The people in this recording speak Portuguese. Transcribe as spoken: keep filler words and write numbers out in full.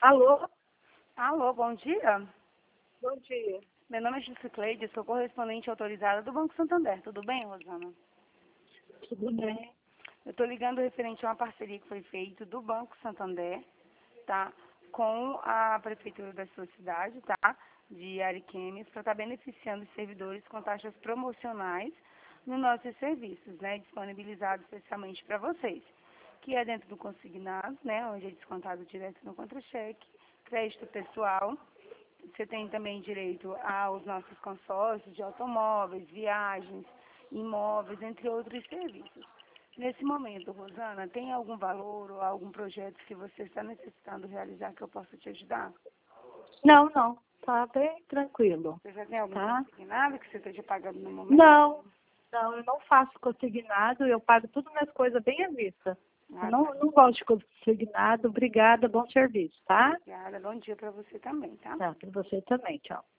Alô? Alô, bom dia. Bom dia. Meu nome é Jusicleide, sou correspondente autorizada do Banco Santander. Tudo bem, Rosana? Tudo bem? Eu estou ligando referente a uma parceria que foi feita do Banco Santander, tá? Com a prefeitura da sua cidade, tá? De Ariquemes, para estar beneficiando os servidores com taxas promocionais nos nossos serviços, né? Disponibilizados especialmente para vocês. Que é dentro do consignado, né? Onde é descontado direto no contra-cheque, crédito pessoal. Você tem também direito aos nossos consórcios de automóveis, viagens, imóveis, entre outros serviços. Nesse momento, Rosana, tem algum valor ou algum projeto que você está necessitando realizar que eu possa te ajudar? Não, não. Tá bem tranquilo. Você já tem algum Tá? consignado que você esteja pagando no momento? Não. Não, eu não faço consignado, eu pago tudo minhas coisas bem à vista. Eu Ah, não, tá. não gosto de consignado. Obrigada, bom serviço, tá? Obrigada. Bom dia para você também, tá? Tá, para você também. Tchau.